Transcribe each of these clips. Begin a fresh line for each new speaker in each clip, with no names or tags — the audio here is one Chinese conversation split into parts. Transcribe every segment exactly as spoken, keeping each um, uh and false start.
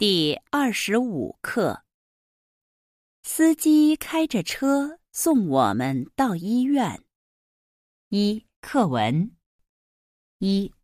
第二十五课，司机开着车送我们到医院。一、课文。一、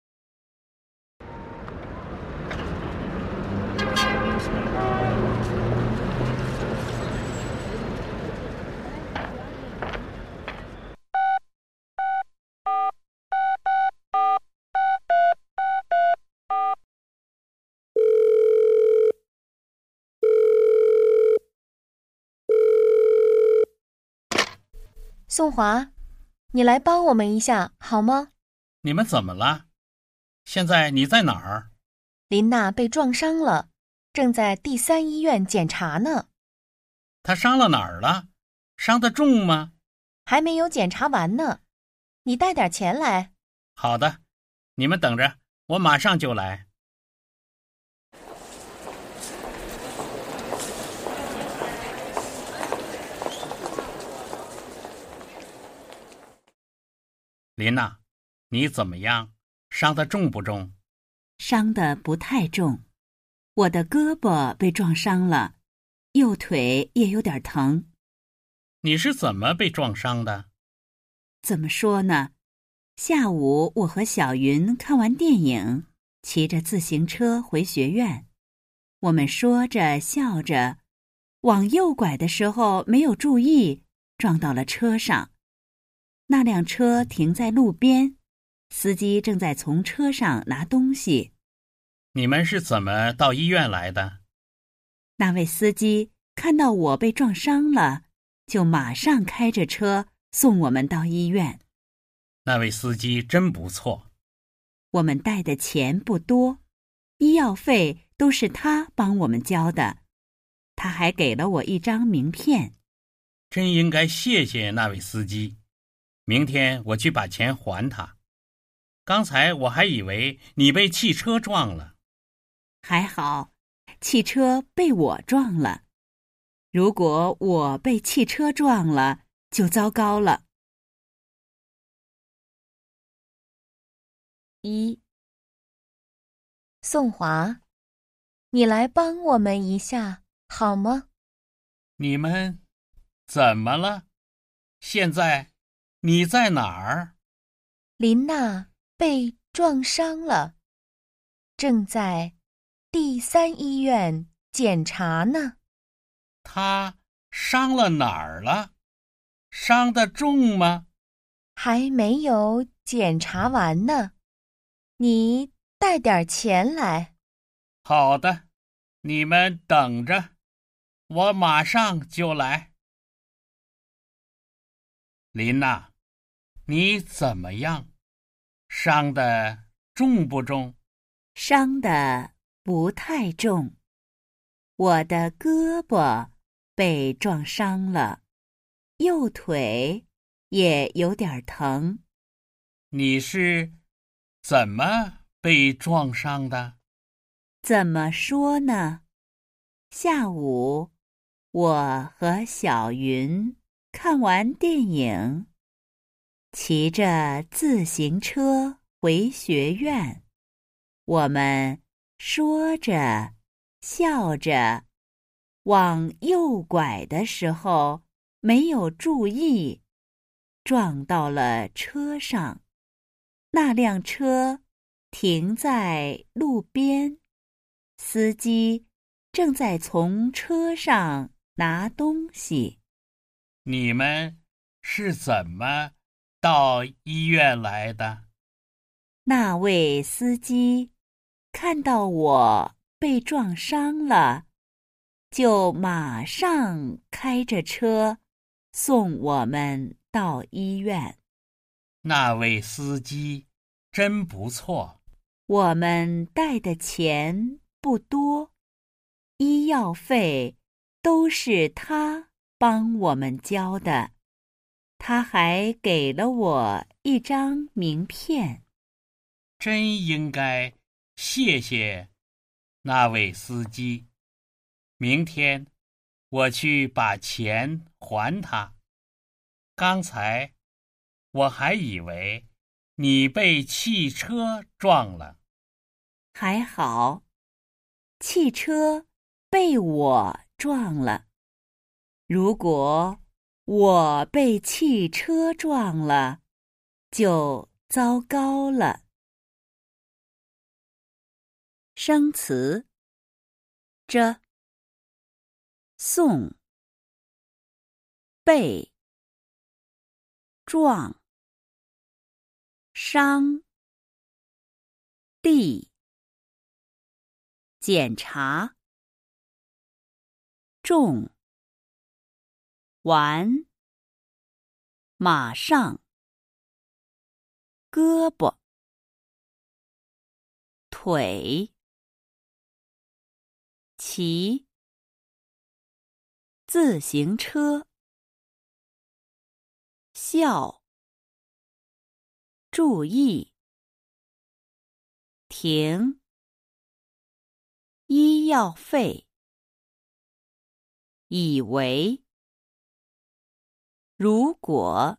宋华，你来帮我们一下好吗？
你们怎么了？现在你在哪儿？
林娜被撞伤了，正在第三医院检查呢。
她伤了哪儿了？伤得重吗？
还没有检查完呢。你带点钱来。
好的，你们等着，我马上就来。琳娜，你怎么样？伤得重不重？
伤得不太重，我的胳膊被撞伤了，右腿也有点疼。
你是怎么被撞伤的？
怎么说呢？下午我和小云看完电影，骑着自行车回学院。我们说着笑着，往右拐的时候没有注意，撞到了车上。那辆车停在路边，司机正在从车上拿东西。
你们是怎么到医院来的？
那位司机看到我被撞伤了，就马上开着车送我们到医院。
那位司机真不错。
我们带的钱不多，医药费都是他帮我们交的。他还给了我一张名片。
真应该谢谢那位司机。明天我去把钱还他。刚才我还以为你被汽车撞了。
还好，汽车被我撞了。如果我被汽车撞了，就糟糕了。
一、宋华，你来帮我们一下好吗？
你们怎么了？现在你在哪儿？
林娜被撞伤了，正在第三医院检查呢。
她伤了哪儿了？伤得重吗？
还没有检查完呢。你带点钱来。
好的，你们等着，我马上就来。琳娜，你怎么样？伤得重不重？
伤得不太重，我的胳膊被撞伤了，右腿也有点疼。
你是怎么被撞伤的？
怎么说呢？下午我和小云看完电影，骑着自行车回学院。我们说着笑着，往右拐的时候没有注意，撞到了车上。那辆车停在路边，司机正在从车上拿东西。
你们是怎么到医院来的？
那位司机看到我被撞伤了，就马上开着车送我们到医院。
那位司机真不错。
我们带的钱不多，医药费都是他帮我们交的。他还给了我一张名片。
真应该谢谢那位司机。明天我去把钱还他。刚才我还以为你被汽车撞了。
还好， 汽车被我撞了。如果我被汽车撞了，就糟糕了。生词：着、送、被、撞、伤、地、检查、重、完、马上、胳膊、腿、骑、自行车、笑、注意、停、医药费、以为、如果。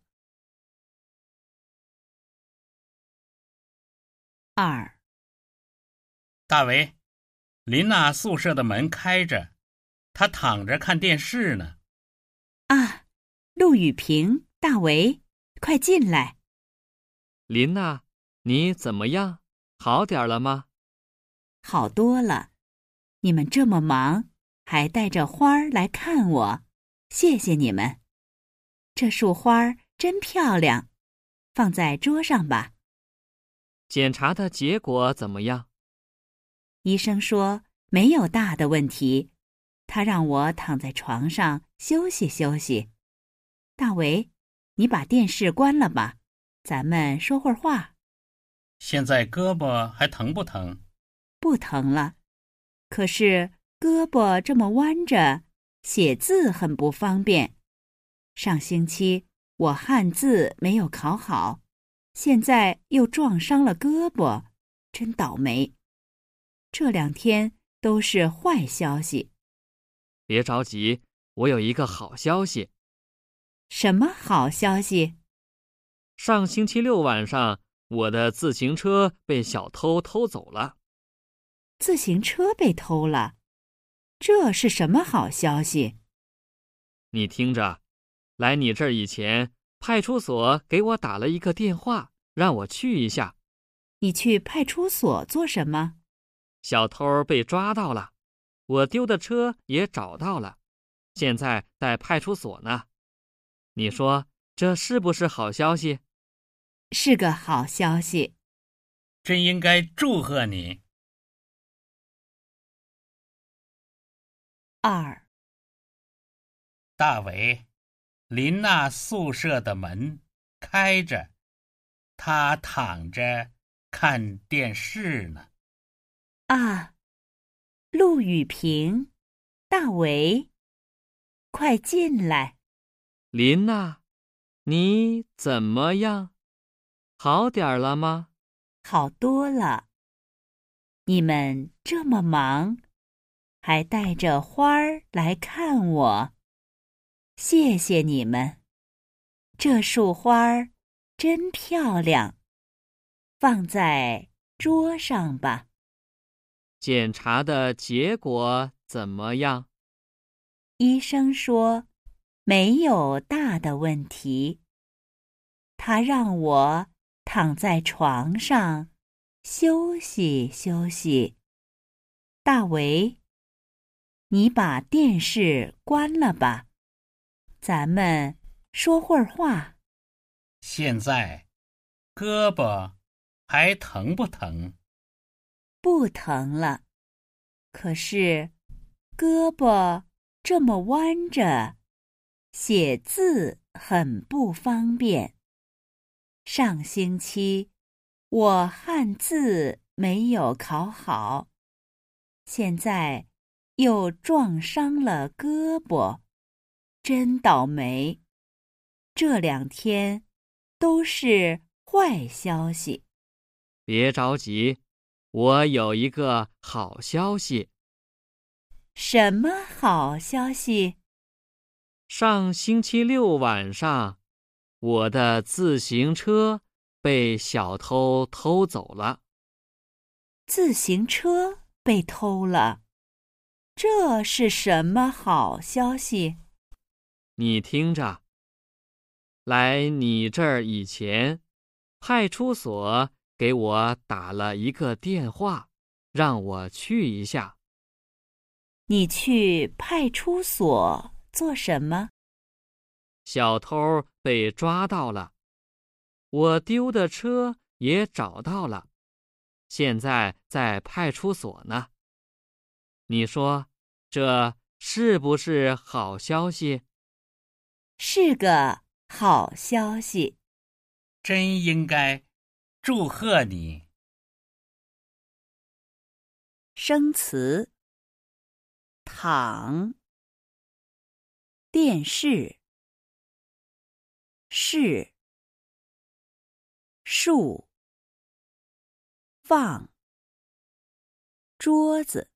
二，
大为，琳娜宿舍的门开着，她躺着看电视呢。
啊，陆雨平、大为，快进来。
琳娜，你怎么样？好点了吗？
好多了。你们这么忙，还带着花儿来看我，谢谢你们。这束花儿真漂亮，放在桌上吧。
检查的结果怎么样？
医生说没有大的问题，他让我躺在床上休息休息。大为，你把电视关了吧，咱们说会儿话。
现在胳膊还疼不疼？
不疼了，可是胳膊这么弯着，写字很不方便。上星期我汉字没有考好，现在又撞伤了胳膊，真倒霉。这两天都是坏消息。
别着急，我有一个好消息。
什么好消息？
上星期六晚上，我的自行车被小偷偷走了。
自行车被偷了？这是什么好消息？
你听着，来你这儿以前，派出所给我打了一个电话，让我去一下。
你去派出所做什么？
小偷被抓到了，我丢的车也找到了，现在在派出所呢。你说这是不是好消息？
是个好消息。
真应该祝贺你。
二，
大为，琳娜宿舍的门开着，她躺着看电视呢。
啊，陆雨平、大为，快进来。
琳娜，你怎么样？好点了吗？
好多了。你们这么忙，还带着花儿来看我，谢谢你们。这束花儿真漂亮，放在桌上吧。
检查的结果怎么样？
医生说没有大的问题，他让我躺在床上休息休息。大为，你把电视关了吧，咱们说会儿话。
现在胳膊还疼不疼？
不疼了，可是胳膊这么弯着，写字很不方便。上星期我汉字没有考好，现在又撞伤了胳膊，真倒霉。这两天都是坏消息。
别着急，我有一个好消息。
什么好消息？
上星期六晚上，我的自行车被小偷偷走了。
自行车被偷了？ 这是什么好消息？
你听着，来你这儿以前，派出所给我打了一个电话，让我去一下。
你去派出所做什么？
小偷被抓到了，我丢的车也找到了，现在在派出所呢。你说，这是不是好消息？
是个好消息。
真应该祝贺你。
生词：躺、电视、是、树、放、桌子、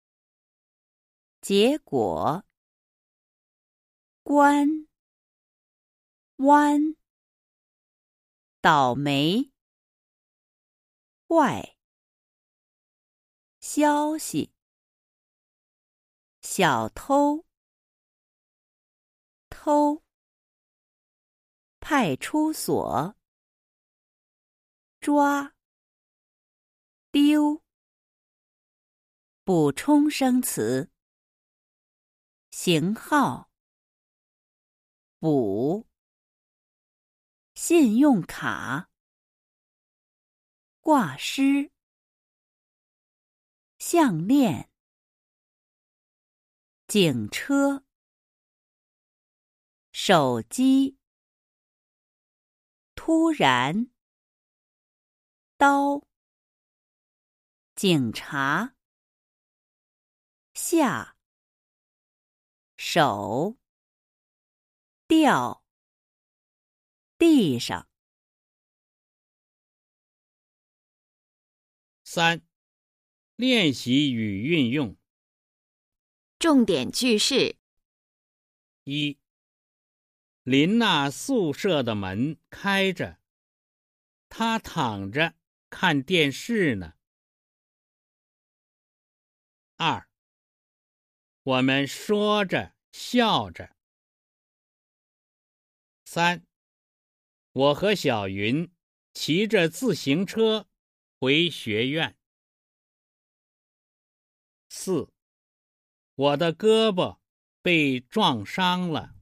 结果、关、弯、倒霉、坏、消息、小偷、偷、派出所、抓、丢。补充生词：型号、补、信用卡、挂失、项链、警车、手机、突然、刀、警察、下、手、掉、地上。
三、练习与运用。
重点句式：
一、林娜宿舍的门开着，她躺着看电视呢。二、我们说着笑着。三、我和小云骑着自行车回学院。四、我的胳膊被撞伤了。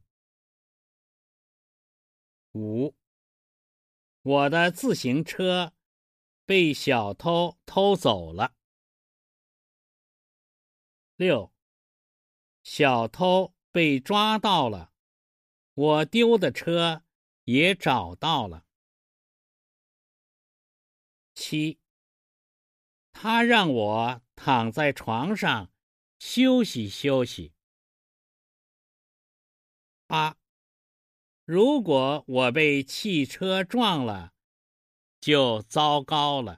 五、我的自行车被小偷偷走了。六、小偷被抓到了，我丢的车也找到了。七、他让我躺在床上休息休息。八、如果我被汽车撞了，就糟糕了。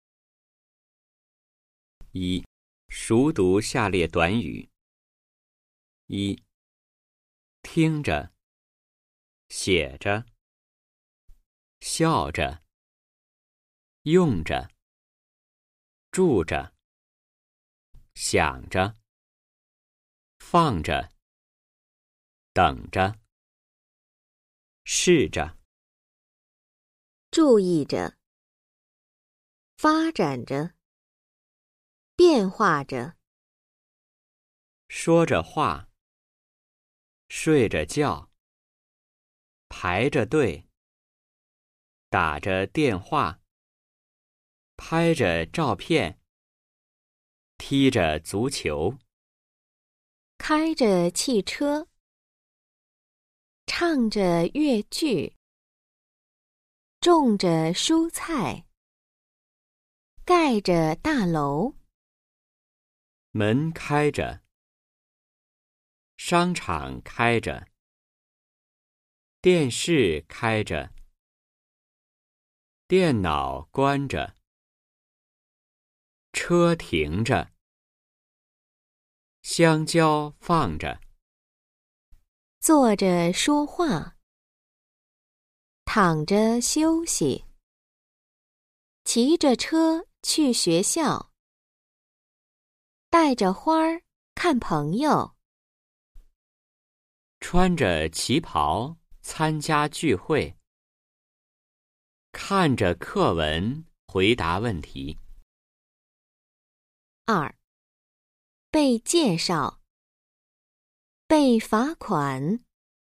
一、熟读下列短语。一、听着，写着，笑着，用着，住着，想着，放着，等着，试着，
注意着，发展着，变化着，
说着话，睡着觉，排着队，打着电话，拍着照片，踢着足球，
开着汽车，唱着越剧，种着蔬菜，盖着大楼，
门开着，商场开着，电视开着，电脑关着，车停着，香蕉放着，
坐着说话，躺着休息，骑着车去学校，带着花儿看看朋友。
穿着旗袍参加聚会，看着课文回答问题。
二、被介绍，被罚款，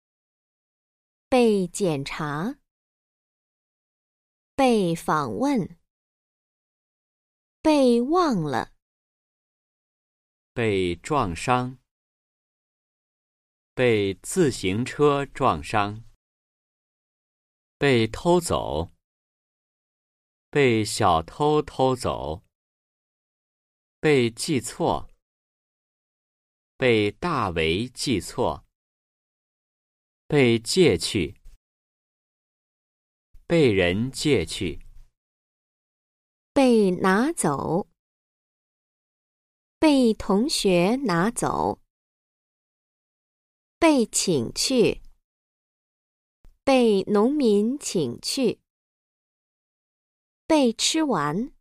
被检查，被访问，被忘了，
被撞伤，被自行车撞伤，被偷走，被小偷偷走，被记错，被大为记错，被借去，被人借去，
被拿走，被同学拿走，被请去，被农民请去，被吃完，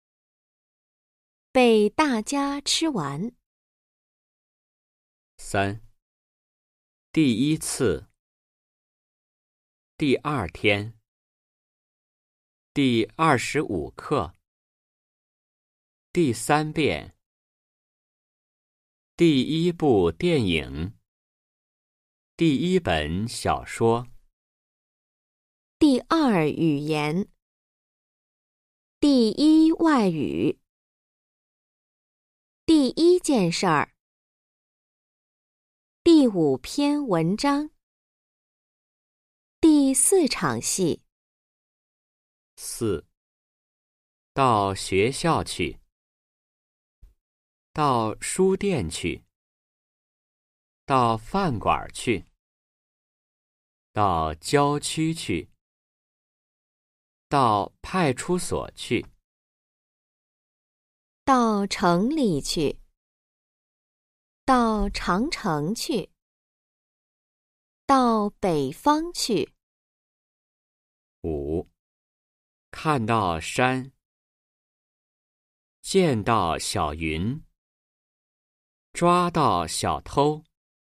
被大家吃完。
三、第一次，第二天，第二十五课，第三遍，第一部电影，第一本小说，
第二语言，第一外语，第一件事儿，第五篇文章，第四场戏。
四、到学校去，到书店去，到饭馆去，到郊区去，到派出所去，
到城里去，到长城去，到北方去。
五、看到山，见到小云，抓到小偷，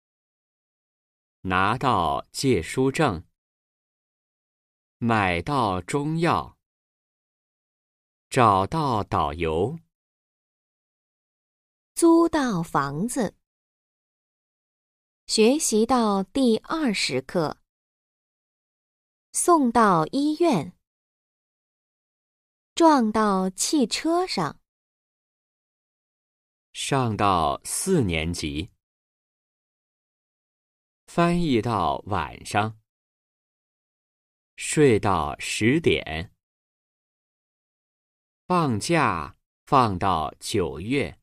拿到借书证，买到中药，找到导游，
租到房子，学习到第二十课，送到医院，撞到汽车上，
上到四年级，翻译到晚上，睡到十点，放假放到九月，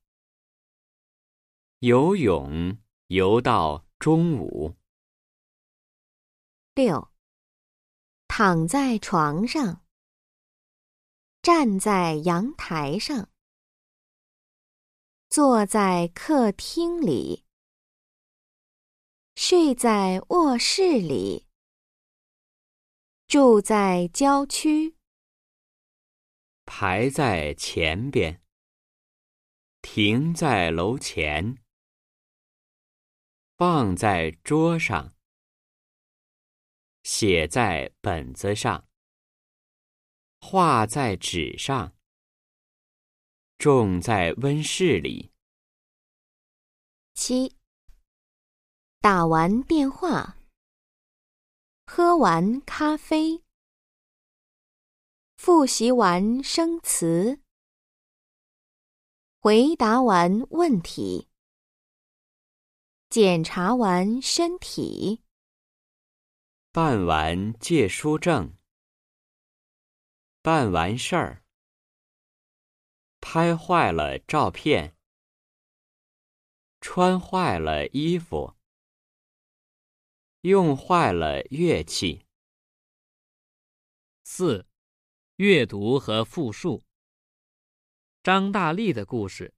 游泳游到中午。
六、躺在床上，站在阳台上，坐在客厅里，睡在卧室里，住在郊区，
排在前边，停在楼前，放在桌上，写在本子上，画在纸上，种在温室里。
七、打完电话，喝完咖啡，复习完生词，回答完问题，检查完身体，
办完借书证，办完事儿，拍坏了照片，穿坏了衣服，用坏了乐器。
四、阅读和复述。张大力的故事。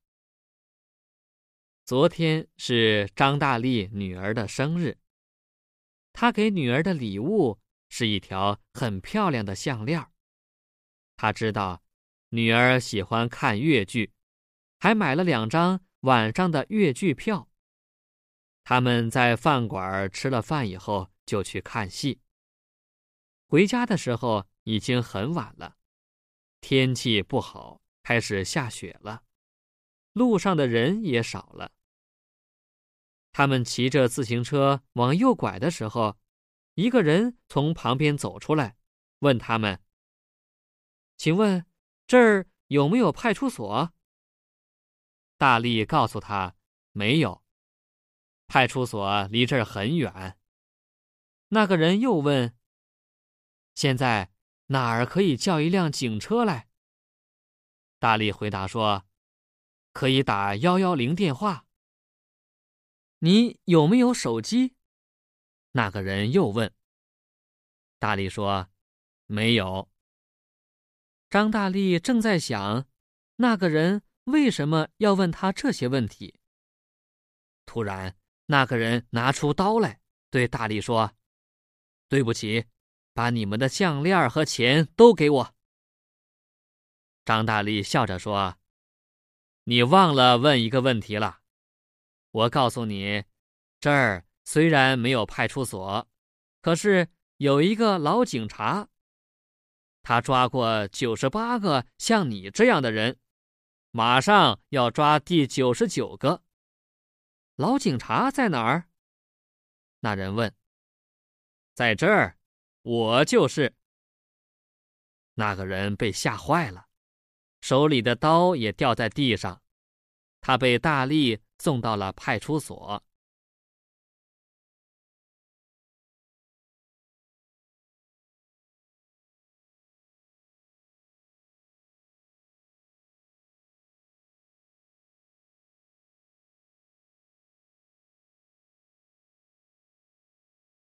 昨天是张大力女儿的生日，他给女儿的礼物是一条很漂亮的项链。他知道女儿喜欢看越剧，还买了两张晚上的越剧票。 他们在饭馆吃了饭以后，就去看戏。回家的时候已经很晚了，天气不好，开始下雪了，路上的人也少了。他们骑着自行车往右拐的时候，一个人从旁边走出来，问他们：“请问这儿有没有派出所？”大力告诉他：“没有，派出所离这儿很远。”那个人又问：“现在哪儿可以叫一辆警车来？”大力回答说：“可以打一一零电话。”“你有没有手机？”那个人又问。大力说：“没有。”张大力正在想，那个人为什么要问他这些问题。突然，那个人拿出刀来，对大力说：“对不起，把你们的项链和钱都给我。”张大力笑着说：“你忘了问一个问题了。我告诉你，这儿虽然没有派出所，可是有一个老警察，他抓过九十八个像你这样的人，马上要抓第九十九个。老警察在哪儿？”那人问。“在这儿，我就是。”那个人被吓坏了，手里的刀也掉在地上，他被大力送到了派出所。